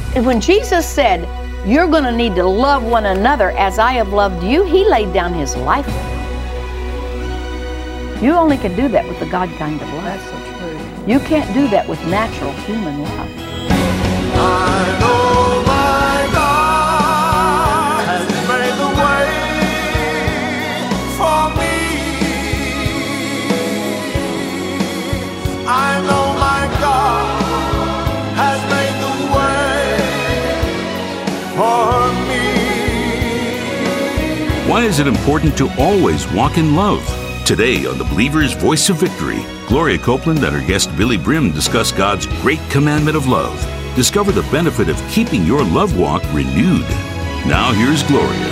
And when Jesus said, you're going to need to love one another as I have loved you, he laid down his life. You only can do that with the God kind of love. That's so true. You can't do that with natural human love. I know my God has made the way for me. I know my God has made the way for me. Why is it important to always walk in love? Today on The Believer's Voice of Victory, Gloria Copeland and her guest Billy Brim discuss God's great commandment of love. Discover the benefit of keeping your love walk renewed. Now here's Gloria.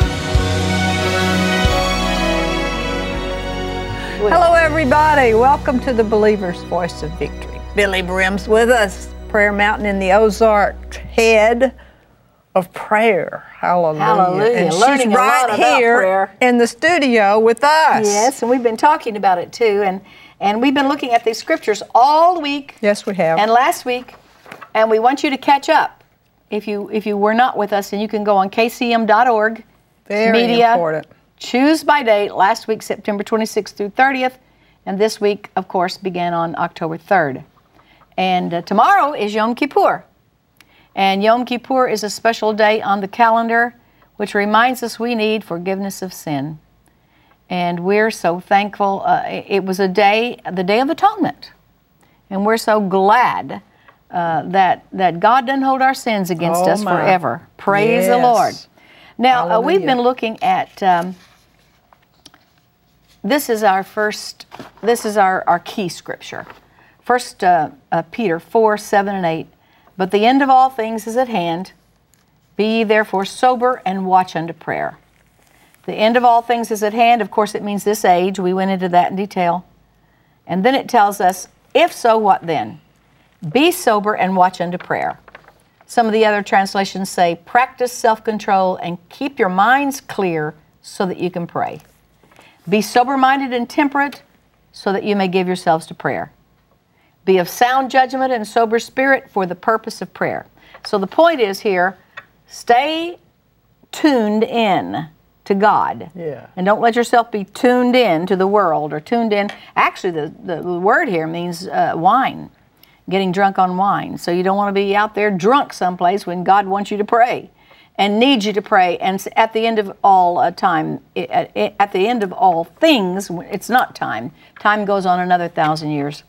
Hello, everybody. Welcome to the Believer's Voice of Victory. Billy Brim's with us, Prayer Mountain in the Ozark, head of prayer. Hallelujah. Hallelujah. And Learning she's a lot right about here prayer. in the studio with us. Yes, and we've been talking about it too. And we've been looking at these scriptures all week. Yes, we have. And last week. And we want you to catch up if you were not with us, and you can go on kcm.org. Very media, important. Choose by date. Last week, September 26th through 30th. And this week, of course, began on October 3rd. And tomorrow is Yom Kippur. And Yom Kippur is a special day on the calendar, which reminds us we need forgiveness of sin. And we're so thankful. It was the Day of Atonement. And we're so glad that God doesn't hold our sins against us forever. Praise the Lord. Now, we've been looking at, this is our key scripture. 1 Peter 4, 7, and 8. But the end of all things is at hand. Be ye therefore sober and watch unto prayer. The end of all things is at hand. Of course, it means this age. We went into that in detail. And then it tells us, if so, what then? Be sober and watch unto prayer. Some of the other translations say, practice self-control and keep your minds clear so that you can pray. Be sober-minded and temperate so that you may give yourselves to prayer. Be of sound judgment and sober spirit for the purpose of prayer. So the point is here, stay tuned in to God. Yeah. And don't let yourself be tuned in to the world or tuned in. Actually, the word here means wine. Getting drunk on wine. So you don't want to be out there drunk someplace when God wants you to pray and needs you to pray. And at the end of all time, at the end of all things, it's not time. Time goes on another 1,000 years.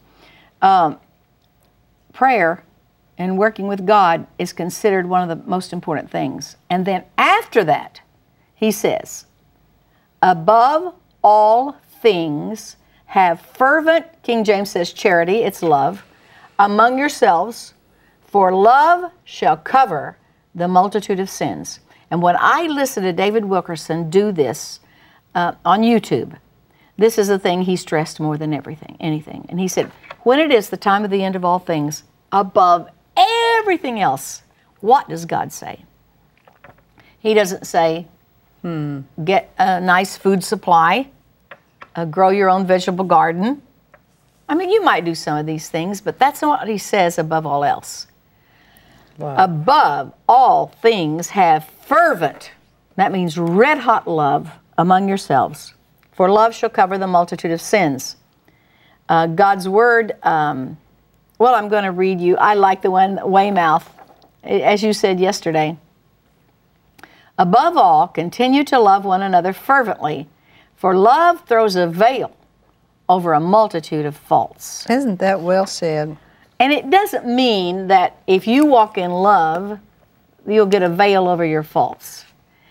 Prayer and working with God is considered one of the most important things. And then after that, he says, above all things, have fervent, King James says charity, it's love, among yourselves, for love shall cover the multitude of sins. And when I listen to David Wilkerson do this on YouTube, this is the thing he stressed more than anything. And he said, when it is the time of the end of all things, above everything else, what does God say? He doesn't say, get a nice food supply, grow your own vegetable garden. I mean, you might do some of these things, but that's not what he says above all else. Wow. Above all things, have fervent, that means red-hot love among yourselves, for love shall cover the multitude of sins. God's word, I'm going to read you. I like the one, Weymouth, as you said yesterday. Above all, continue to love one another fervently, for love throws a veil over a multitude of faults. Isn't that well said? And it doesn't mean that if you walk in love, you'll get a veil over your faults.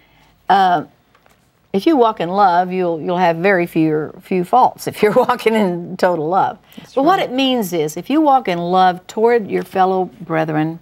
If you walk in love, you'll have very few faults if you're walking in total love. But what it means is, if you walk in love toward your fellow brethren,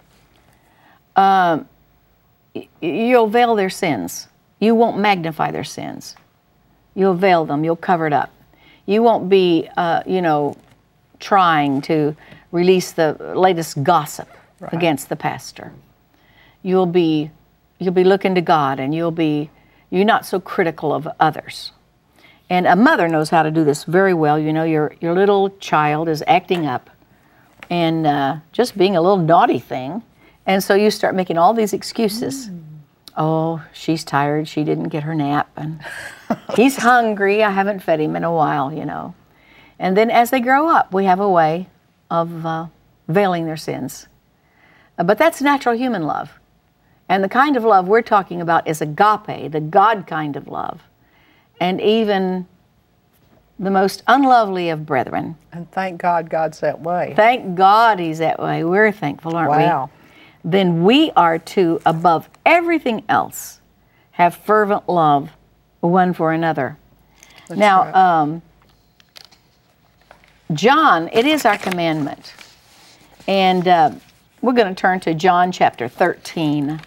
you'll veil their sins. You won't magnify their sins. You'll veil them. You'll cover it up. You won't be, trying to release the latest gossip against the pastor. You'll be looking to God, and you're not so critical of others. And a mother knows how to do this very well. You know, your little child is acting up and just being a little naughty thing, And so you start making all these excuses. Oh, she's tired. She didn't get her nap. And he's hungry. I haven't fed him in a while, you know. And then as they grow up, we have a way of veiling their sins. But that's natural human love. And the kind of love we're talking about is agape, the God kind of love. And even the most unlovely of brethren. And thank God God's that way. Thank God He's that way. We're thankful, aren't we? Wow. Then we are to, above everything else, have fervent love one for another. That's now, right. John, it is our commandment. And we're going to turn to John chapter 13.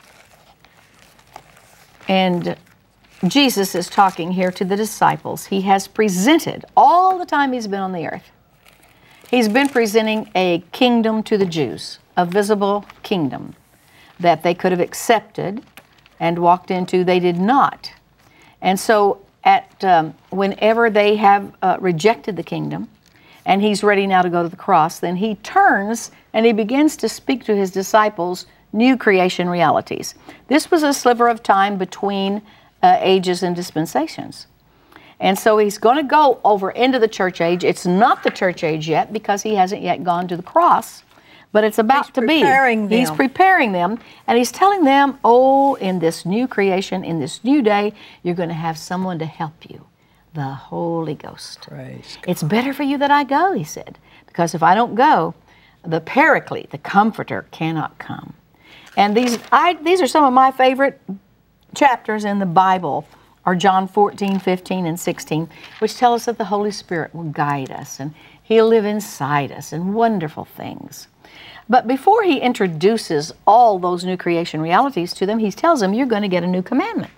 And Jesus is talking here to the disciples. He has presented, all the time He's been on the earth, He's been presenting a kingdom to the Jews, a visible kingdom that they could have accepted and walked into. They did not. And so whenever they have rejected the kingdom, and He's ready now to go to the cross, then He turns and He begins to speak to His disciples new creation realities. This was a sliver of time between ages and dispensations. And so He's going to go over into the church age. It's not the church age yet because He hasn't yet gone to the cross, but it's about to be. He's preparing them, and He's telling them, oh, in this new creation, in this new day, you're going to have someone to help you, the Holy Ghost. Praise God. It's better for you that I go, He said, because if I don't go, the Paraclete, the Comforter, cannot come. And these are some of my favorite chapters in the Bible, are John 14, 15, and 16, which tell us that the Holy Spirit will guide us and He'll live inside us and wonderful things. But before He introduces all those new creation realities to them, He tells them, you're going to get a new commandment.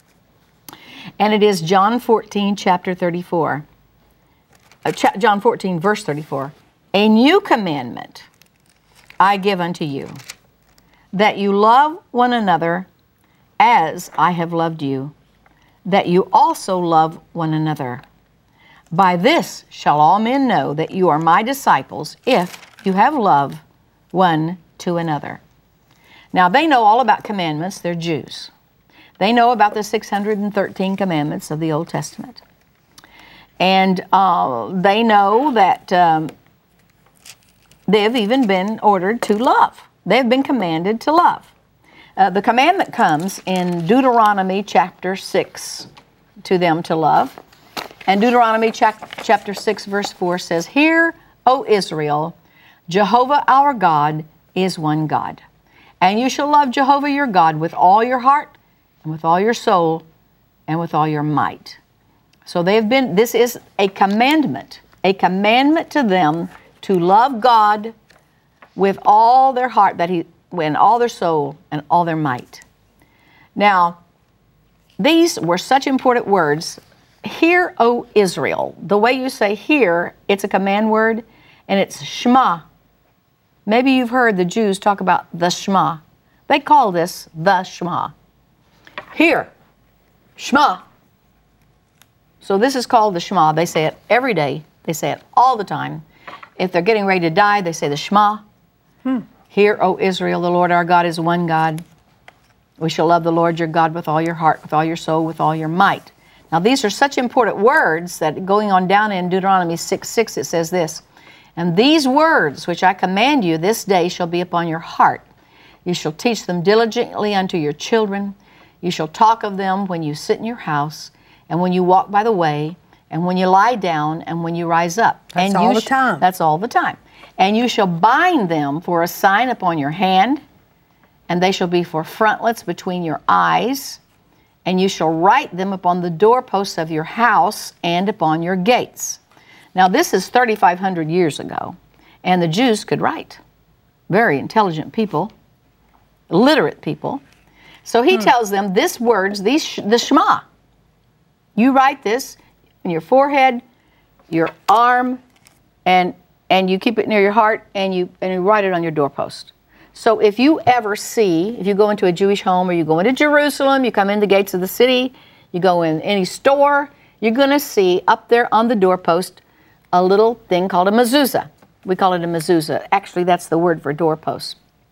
And it is John 14, chapter 34. John 14, verse 34. A new commandment I give unto you, that you love one another as I have loved you, that you also love one another. By this shall all men know that you are my disciples, if you have love one to another. Now, they know all about commandments. They're Jews. They know about the 613 commandments of the Old Testament. And they know that they've even been ordered to love. They've been commanded to love. The commandment comes in Deuteronomy chapter 6 to them to love. And Deuteronomy chapter 6 verse 4 says, Hear, O Israel, Jehovah our God is one God. And you shall love Jehovah your God with all your heart and with all your soul and with all your might. So this is a commandment to them to love God with all their heart, and all their soul and all their might. Now, these were such important words. Hear, O Israel. The way you say hear, it's a command word, and it's Shema. Maybe you've heard the Jews talk about the Shema. They call this the Shema. Hear, Shema. So this is called the Shema. They say it every day. They say it all the time. If they're getting ready to die, they say the Shema. Hear, O Israel, the Lord our God is one God. We shall love the Lord your God with all your heart, with all your soul, with all your might. Now these are such important words that going on down in Deuteronomy 6:6 it says this, And these words which I command you this day shall be upon your heart. You shall teach them diligently unto your children. You shall talk of them when you sit in your house, and when you walk by the way, and when you lie down, and when you rise up. That's and all the time. That's all the time. And you shall bind them for a sign upon your hand, and they shall be for frontlets between your eyes, and you shall write them upon the doorposts of your house and upon your gates. Now this is 3,500 years ago, and the Jews could write. Very intelligent people, literate people. So he tells them this words, the Shema. You write this in your forehead, your arm, and you keep it near your heart, and you write it on your doorpost. So if you go into a Jewish home, or you go into Jerusalem, you come in the gates of the city, you go in any store, you're going to see up there on the doorpost a little thing called a mezuzah. We call it a mezuzah. Actually, that's the word for doorpost.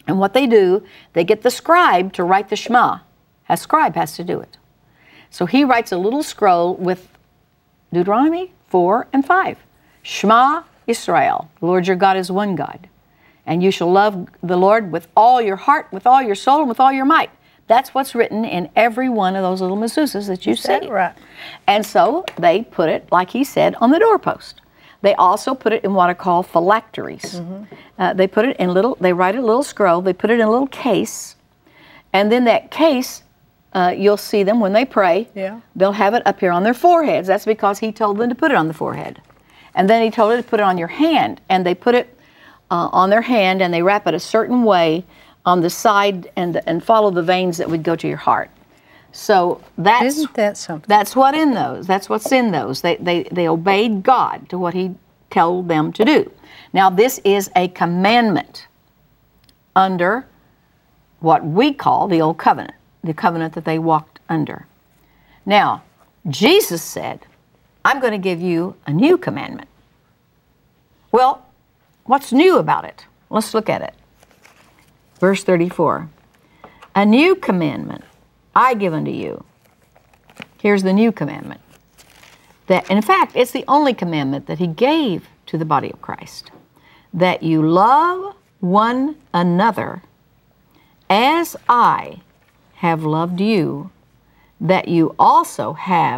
And what they do, they get the scribe to write the Shema. A scribe has to do it. So he writes a little scroll with Deuteronomy 4 and 5. Shema Israel, the Lord your God is one God. And you shall love the Lord with all your heart, with all your soul, and with all your might. That's what's written in every one of those little mezuzahs that you see. Right. And so they put it, like he said, on the doorpost. They also put it in what are called phylacteries. They put it in they write a little scroll, they put it in a little case, and then that case, you'll see them when they pray, they'll have it up here on their foreheads. That's because he told them to put it on the forehead. And then he told them to put it on your hand, and they put it on their hand, and they wrap it a certain way on the side and follow the veins that would go to your heart. So Isn't that something? That's what in those. That's what's in those. They obeyed God to what he told them to do. Now this is a commandment under what we call the Old Covenant, the covenant that they walked under. Now, Jesus said, I'm going to give you a new commandment. Well, what's new about it? Let's look at it. Verse 34. A new commandment I give unto you. Here's the new commandment. That, in fact, it's the only commandment that he gave to the body of Christ. That you love one another as I have loved you, that you also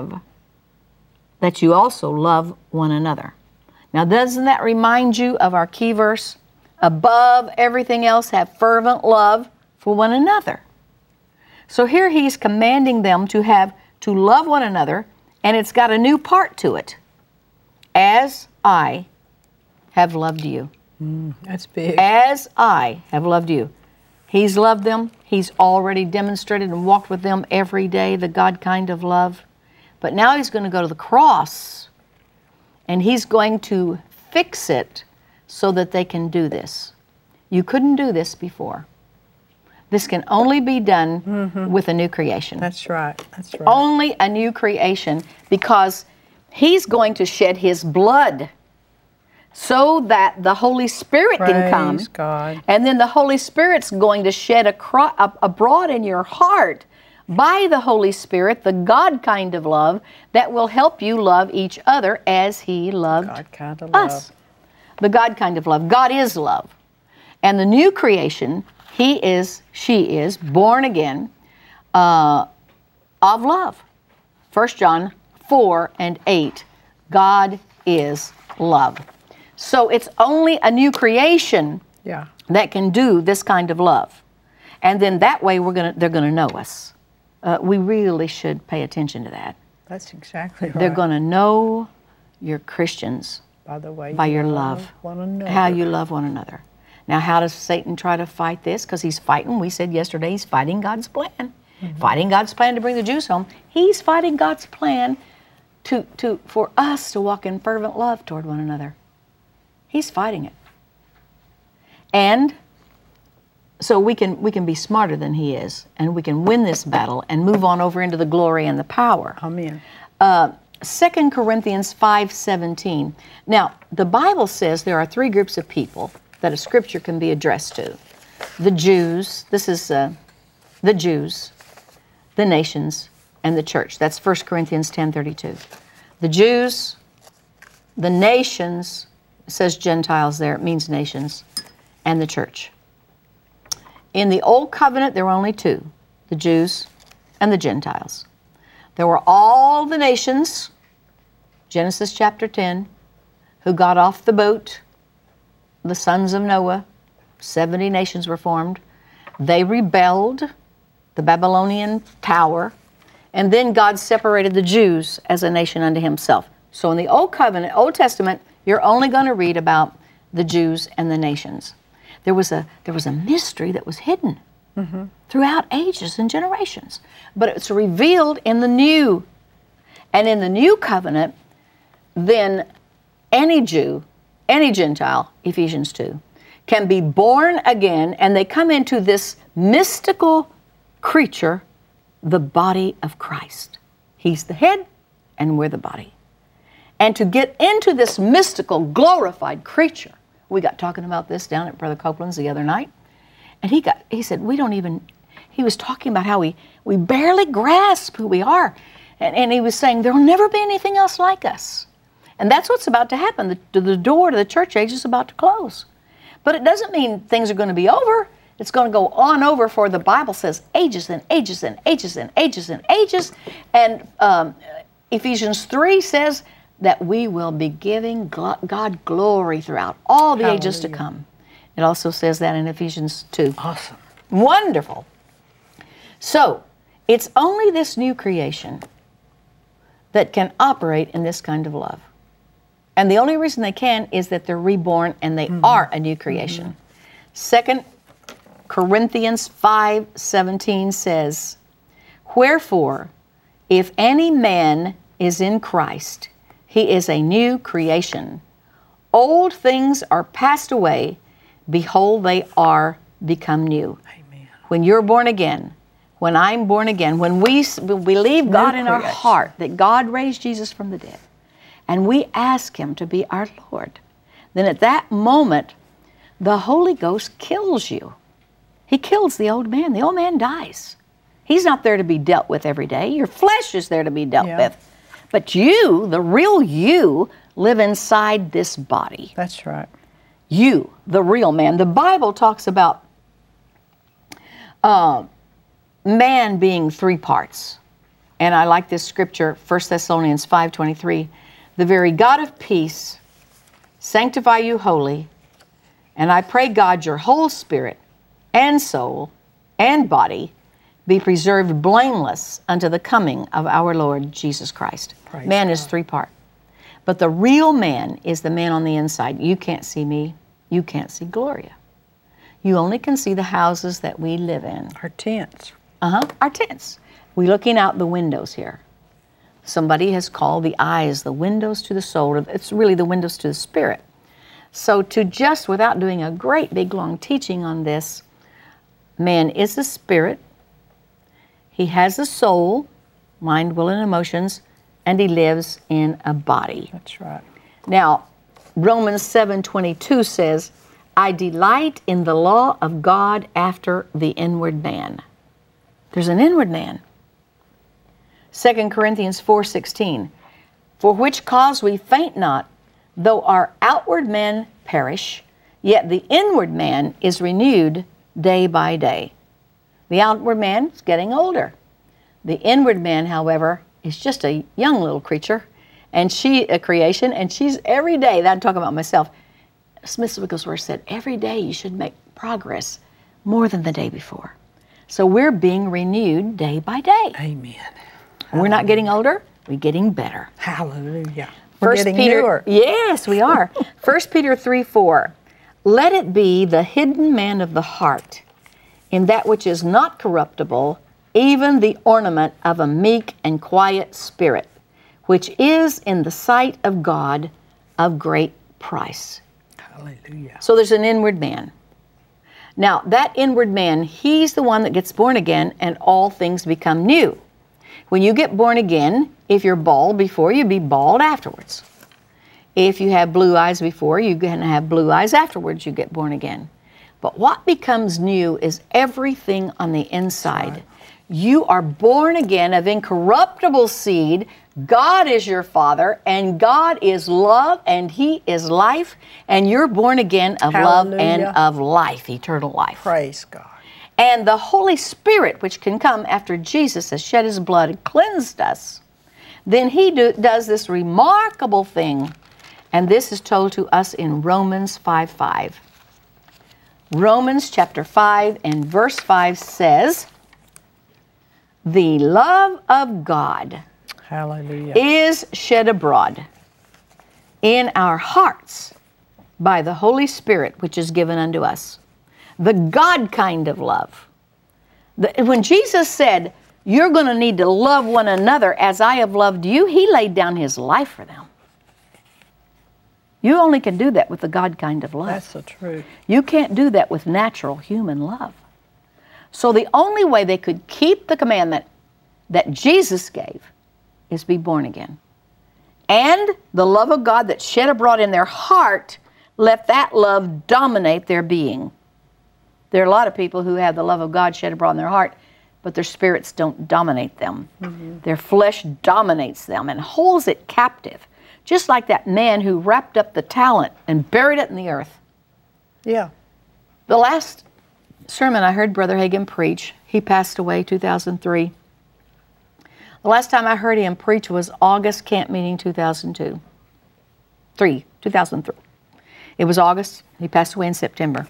love one another. Now, doesn't that remind you of our key verse? Above everything else, have fervent love for one another. So here he's commanding them to love one another, and it's got a new part to it. As I have loved you. That's big. As I have loved you. He's loved them. He's already demonstrated and walked with them every day, the God kind of love. But now he's going to go to the cross, and he's going to fix it so that they can do this. You couldn't do this before. This can only be done with a new creation. That's right. That's right. Only a new creation, because he's going to shed his blood so that the Holy Spirit can come. Praise God. And then the Holy Spirit's going to shed abroad in your heart by the Holy Spirit, the God kind of love that will help you love each other as he loved God kind of us. love. The God kind of love. God is love. And the new creation, she is born again of love. 1 John 4 and 8. God is love. So it's only a new creation that can do this kind of love. And then that way they're going to know us. We really should pay attention to that. That's exactly right. They're going to know you're Christians by your love, one another. how you love one another. Now, how does Satan try to fight this? Because he's fighting, we said yesterday, he's fighting God's plan. Fighting God's plan to bring the Jews home. He's fighting God's plan for us to walk in fervent love toward one another. He's fighting it. And so we can be smarter than he is, and we can win this battle and move on over into the glory and the power. Amen. 2 Corinthians 5:17. Now, the Bible says there are three groups of people that a scripture can be addressed to. The Jews, this is the Jews, the nations, and the church. That's 1 Corinthians 10:32. The Jews, the nations, it says Gentiles there, it means nations, and the church. In the Old Covenant, there were only two, the Jews and the Gentiles. There were all the nations, Genesis chapter 10, who got off the boat, the sons of Noah. 70 nations were formed. They rebelled, the Babylonian tower, and then God separated the Jews as a nation unto himself. So in the Old Covenant, Old Testament, you're only going to read about the Jews and the nations. There was a mystery that was hidden throughout ages and generations. But it's revealed in the new. And in the new covenant, then any Jew, any Gentile, Ephesians 2, can be born again, and they come into this mystical creature, the body of Christ. He's the head, and we're the body. And to get into this mystical, glorified creature, we got talking about this down at Brother Copeland's the other night, And he said, he was talking about how we barely grasp who we are. And he was saying, there will never be anything else like us. And that's what's about to happen. The door to the church age is about to close. But it doesn't mean things are going to be over. It's going to go on over, for the Bible says ages and ages and ages and ages and ages. And Ephesians 3 says that we will be giving God glory throughout all the ages to come. It also says that in Ephesians 2. Awesome. Wonderful. So, it's only this new creation that can operate in this kind of love. And the only reason they can is that they're reborn and they are a new creation. 2 Corinthians 5:17 says, wherefore, if any man is in Christ, he is a new creation. Old things are passed away. Behold, they are become new. Amen. When you're born again, when I'm born again, when we believe God in our heart, that God raised Jesus from the dead, and we ask Him to be our Lord, then at that moment, the Holy Ghost kills you. He kills the old man. The old man dies. He's not there to be dealt with every day. Your flesh is there to be dealt with. But you, the real you, live inside this body. That's right. You, the real man. The Bible talks about man being three parts. And I like this scripture, 1 Thessalonians 5:23. The very God of peace sanctify you wholly, and I pray God your whole spirit and soul and body be preserved blameless unto the coming of our Lord Jesus Christ. Praise man God. is three part. But the real man is the man on the inside. You can't see me. You can't see Gloria. You only can see the houses that we live in. Our tents. Our tents. We're looking out the windows here. Somebody has called the eyes the windows to the soul. It's really the windows to the spirit. So to just, without doing a great big long teaching on this, man is a spirit. He has a soul, mind, will, and emotions, and he lives in a body. That's right. Now, Romans 7:22 says, I delight in the law of God after the inward man. There's an inward man. 2 Corinthians 4:16, for which cause we faint not, though our outward man perish, yet the inward man is renewed day by day. The outward man is getting older. The inward man, however, is just a young little creature, and she a creation, and she's every day, that I'm talking about myself, Smith Wigglesworth said, every day you should make progress more than the day before. So we're being renewed day by day. Amen. We're not getting older, we're getting better. Hallelujah. We're getting Peter, newer. yes, we are. 1 Peter 3:4, let it be the hidden man of the heart, in that which is not corruptible, even the ornament of a meek and quiet spirit, which is in the sight of God of great price. Hallelujah. So there's an inward man. Now, that inward man, he's the one that gets born again, and all things become new. When you get born again, if you're bald before, you be bald afterwards. If you have blue eyes before, you're going to have blue eyes afterwards you get born again. But what becomes new is everything on the inside. Right. You are born again of incorruptible seed. God is your Father, and God is love, and He is life, and you're born again of Hallelujah. love and of life, eternal life. Praise God. And the Holy Spirit, which can come after Jesus has shed His blood and cleansed us, then He does this remarkable thing, and this is told to us in Romans 5:5. Romans chapter 5 and verse 5 says, the love of God Hallelujah. is shed abroad in our hearts by the Holy Spirit, which is given unto us. The God kind of love. When Jesus said, you're going to need to love one another as I have loved you, He laid down His life for them. You only can do that with the God kind of love. That's the truth. You can't do that with natural human love. So the only way they could keep the commandment that Jesus gave is be born again. And the love of God that's shed abroad in their heart, let that love dominate their being. There are a lot of people who have the love of God shed abroad in their heart, but their spirits don't dominate them. Their flesh dominates them and holds it captive, just like that man who wrapped up the talent and buried it in the earth. Yeah. The last sermon I heard Brother Hagin preach, he passed away 2003. The last time I heard him preach was August camp meeting 2003. It was August. He passed away in September.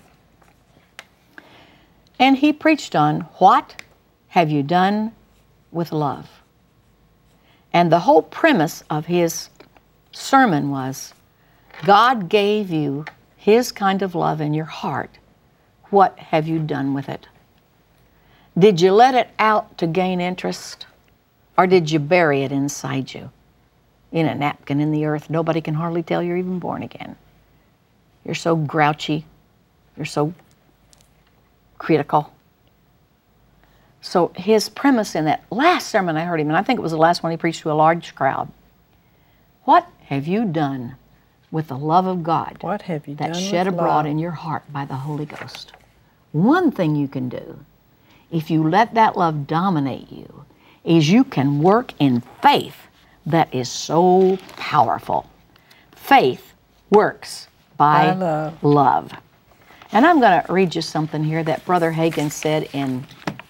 And he preached on, what have you done with love? And the whole premise of his sermon was, God gave you His kind of love in your heart. What have you done with it? Did you let it out to gain interest? Or did you bury it inside you? In a napkin in the earth, nobody can hardly tell you're even born again. You're so grouchy. You're so critical. So his premise in that last sermon I heard him, and I think it was the last one he preached to a large crowd, what have you done with the love of God What have you done that's shed with abroad love? in your heart by the Holy Ghost? One thing you can do, if you let that love dominate you, is you can work in faith that is so powerful. Faith works by love. And I'm going to read you something here that Brother Hagin said in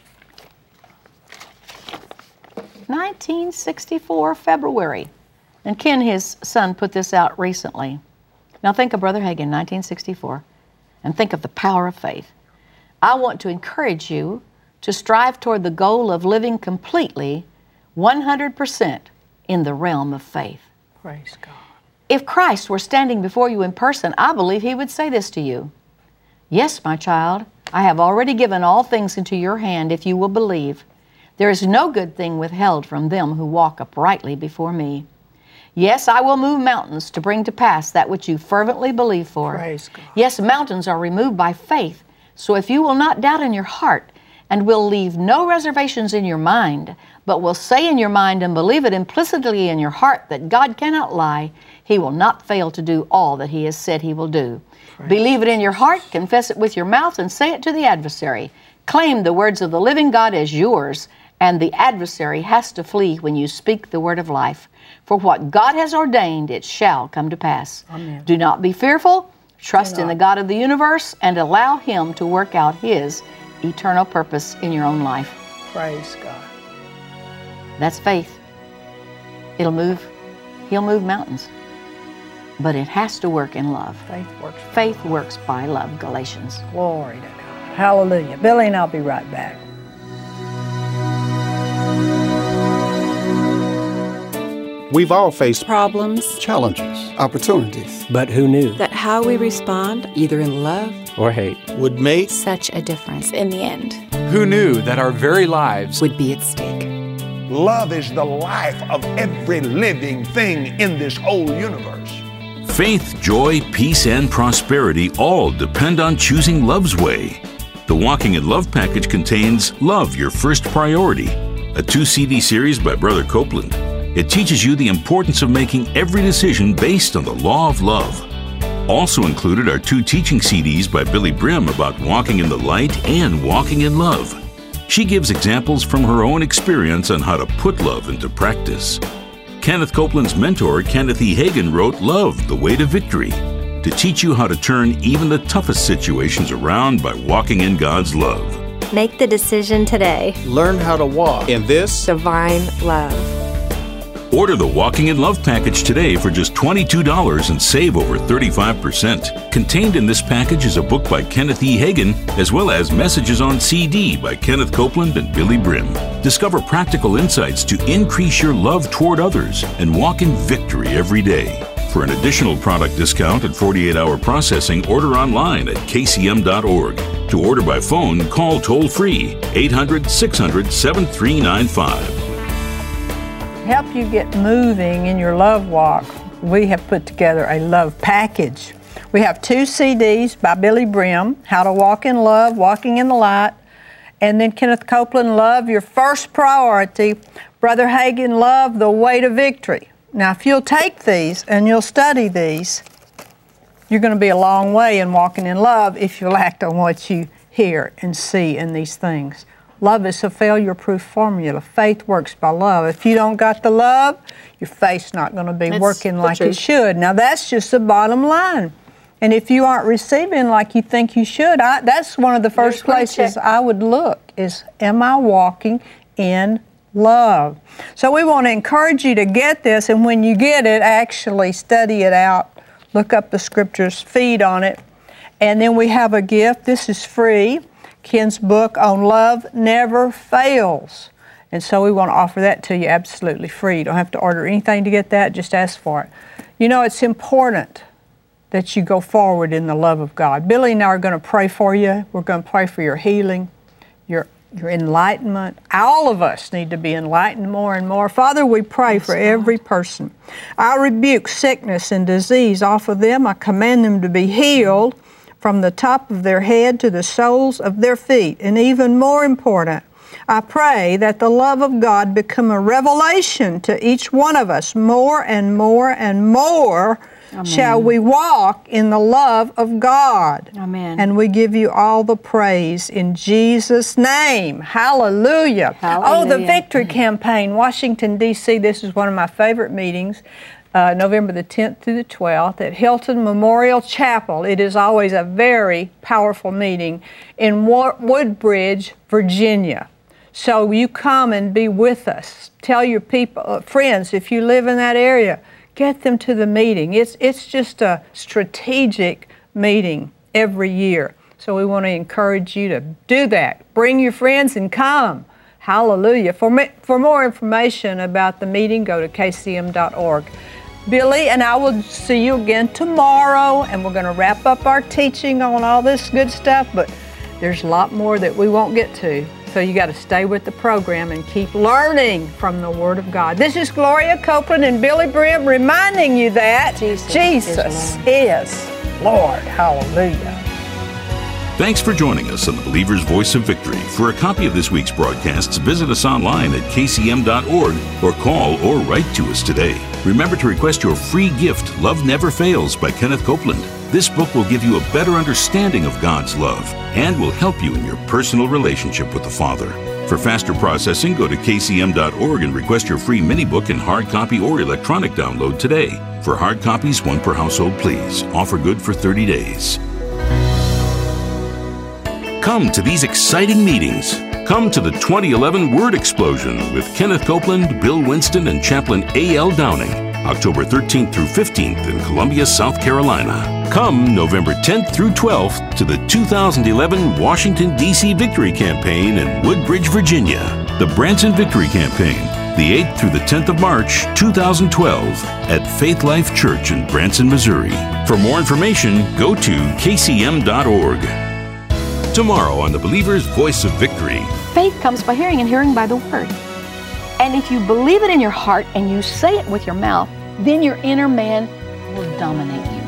1964, February. And Ken, his son, put this out recently. Now think of Brother Hagin, 1964, and think of the power of faith. I want to encourage you to strive toward the goal of living completely, 100% in the realm of faith. Praise God. If Christ were standing before you in person, I believe He would say this to you. Yes, my child, I have already given all things into your hand if you will believe. There is no good thing withheld from them who walk uprightly before me. Yes, I will move mountains to bring to pass that which you fervently believe for. Praise God. Yes, mountains are removed by faith. So if you will not doubt in your heart and will leave no reservations in your mind, but will say in your mind and believe it implicitly in your heart that God cannot lie, He will not fail to do all that He has said He will do. Believe it in your heart, confess it with your mouth, and say it to the adversary. Claim the words of the living God as yours, and the adversary has to flee when you speak the word of life. For what God has ordained, it shall come to pass. Amen. Do not be fearful. Trust in the God of the universe and allow Him to work out His eternal purpose in your own life. Praise God. That's faith. He'll move mountains. But it has to work in love. Faith works. Faith works by love, Galatians. Glory to God. Hallelujah. Billy and I'll be right back. We've all faced problems, challenges, opportunities. But who knew that how we respond, either in love or hate, would make such a difference in the end? Who knew that our very lives would be at stake? Love is the life of every living thing in this whole universe. Faith, joy, peace, and prosperity all depend on choosing love's way. The Walking in Love package contains Love, Your First Priority, a 2-CD series by Brother Copeland. It teaches you the importance of making every decision based on the law of love. Also included are 2 teaching CDs by Billy Brim about walking in the light and walking in love. She gives examples from her own experience on how to put love into practice. Kenneth Copeland's mentor, Kenneth E. Hagin, wrote Love, the Way to Victory, to teach you how to turn even the toughest situations around by walking in God's love. Make the decision today. Learn how to walk in this divine love. Order the Walking in Love package today for just $22 and save over 35%. Contained in this package is a book by Kenneth E. Hagin, as well as messages on CD by Kenneth Copeland and Billy Brim. Discover practical insights to increase your love toward others and walk in victory every day. For an additional product discount and 48-hour processing, order online at kcm.org. To order by phone, call toll-free 800-600-7395. Help you get moving in your love walk, we have put together a love package. We have 2 CDs by Billy Brim, How to Walk in Love, Walking in the Light, and then Kenneth Copeland, Love, Your First Priority, Brother Hagin, Love, The Way to Victory. Now, if you'll take these and you'll study these, you're going to be a long way in walking in love if you'll act on what you hear and see in these things. Love is a failure-proof formula. Faith works by love. If you don't got the love, your faith's not going to be working like it should. Now, that's just the bottom line. And if you aren't receiving like you think you should, that's one of the first places I would look is, am I walking in love? So we want to encourage you to get this, and when you get it, actually study it out, look up the scriptures, feed on it. And then we have a gift. This is free. Ken's book on Love Never Fails. And so we want to offer that to you absolutely free. You don't have to order anything to get that, just ask for it. You know, it's important that you go forward in the love of God. Billy and I are going to pray for you. We're going to pray for your healing, your enlightenment. All of us need to be enlightened more and more. Father, we pray for every person. I rebuke sickness and disease off of them. I command them to be healed from the top of their head to the soles of their feet. And even more important, I pray that the love of God become a revelation to each one of us. More and more and more Amen. Shall we walk in the love of God. Amen. And we give you all the praise in Jesus' name. Hallelujah. Hallelujah. Oh, the Victory Campaign, Washington, D.C. This is one of my favorite meetings. November the 10th through the 12th at Hilton Memorial Chapel. It is always a very powerful meeting in Woodbridge, Virginia. So you come and be with us. Tell your people, friends, if you live in that area, get them to the meeting. It's just a strategic meeting every year. So we want to encourage you to do that. Bring your friends and come. Hallelujah. For more information about the meeting, go to kcm.org. Billy and I will see you again tomorrow, and we're going to wrap up our teaching on all this good stuff, but there's a lot more that we won't get to. So you got to stay with the program and keep learning from the Word of God. This is Gloria Copeland and Billy Brim reminding you that Jesus is Lord. Hallelujah. Thanks for joining us on the Believer's Voice of Victory. For a copy of this week's broadcasts, visit us online at kcm.org or call or write to us today. Remember to request your free gift, Love Never Fails by Kenneth Copeland. This book will give you a better understanding of God's love and will help you in your personal relationship with the Father. For faster processing, go to kcm.org and request your free mini book in hard copy or electronic download today. For hard copies, one per household, please. Offer good for 30 days. Come to these exciting meetings. Come to the 2011 Word Explosion with Kenneth Copeland, Bill Winston, and Chaplain A.L. Downing, October 13th through 15th in Columbia, South Carolina. Come November 10th through 12th to the 2011 Washington, D.C. Victory Campaign in Woodbridge, Virginia. The Branson Victory Campaign, the 8th through the 10th of March, 2012 at Faith Life Church in Branson, Missouri. For more information, go to kcm.org. Tomorrow on the Believer's Voice of Victory. Faith comes by hearing and hearing by the Word. And if you believe it in your heart and you say it with your mouth, then your inner man will dominate you.